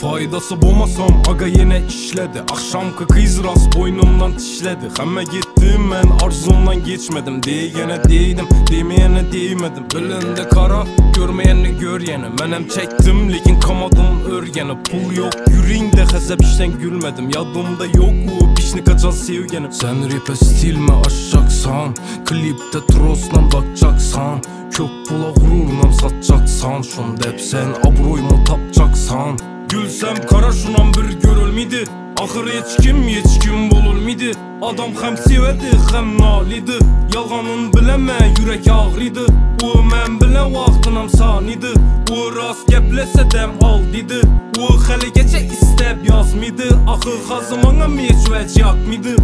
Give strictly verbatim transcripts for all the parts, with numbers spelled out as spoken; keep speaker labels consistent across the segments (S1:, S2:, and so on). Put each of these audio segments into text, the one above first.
S1: Faydası bulmasam aga yine işledi. Akşamki kız rast boynumdan tişledi. Hemme gittim ben arzumdan geçmedim. Diyene değdim, demeyene değmedim. Ölünde kara, görmeyeni gör yeni. Menem çektim lekin kamadım örgeni. Pul yok yüreğinde hesap işten gülmedim. Yadımda yok o pişni kaçan sevgenim. Sen rap'e stil mi aşacaksan, klipte troslan bakacaksan, köp pula gururunam satacaksan, şunda hep sen abroyumu tapacaksan. Gülsem kara şunan bir görülmedi. Ahır hiç kim hiç kim bululmedi. Adam hem sevedi hem nalidi. Yalganın bileme yürek ağrıydı. O men bile vaxtınam saniydi. O rast geplese dem al dedi. O hali geçe istep yazmıydı. Ahır hazımana meç vec yakmıydı.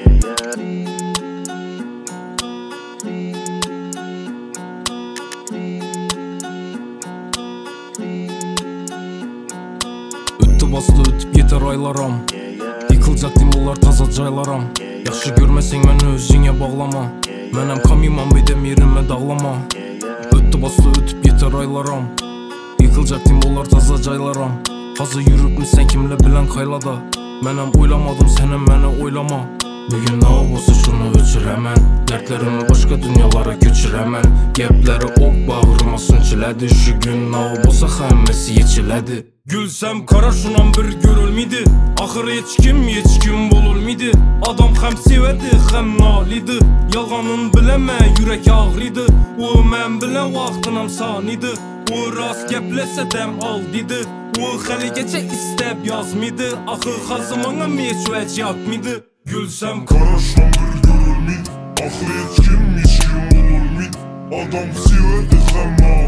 S1: Bastı ötüp yeter aylaram. Yıkılacak dimullar taza caylaram. Yaxşı görmesen məni özüne bağlama. Mənem kamimam bedem yerime dağlama. Öttü bastı ötüp yeter aylaram. Yıkılacak dimullar taza caylaram. Hazır yürüp mü sen kimle bilen kaylada. Mənem oylamadım senem məni oylama. Bugün ne olsa şunu öçür hemen. Dertlerimi başka dünyalara göçür hemen. Gepleri ok bağrıma sünçilədi. Şu gün ne olsa həmmesi yeçilədi. Gülsem kara şunan bir görülmedi. Ahır hiç kim hiç kim bululmedi. Adam hem sevedi hem nalidi. Yalganın bileme yürek ağrıydı. O men bile vaxtınam saniydi. O rast geplese dem al dedi. O hali geçe istep yazmıydı. Ahır hazımana meç vec yakmıydı. Gülsem
S2: kara şunan bir görülmedi. Ahır hiç kim hiç kim bululmedi. Adam sevedi hem nalidi.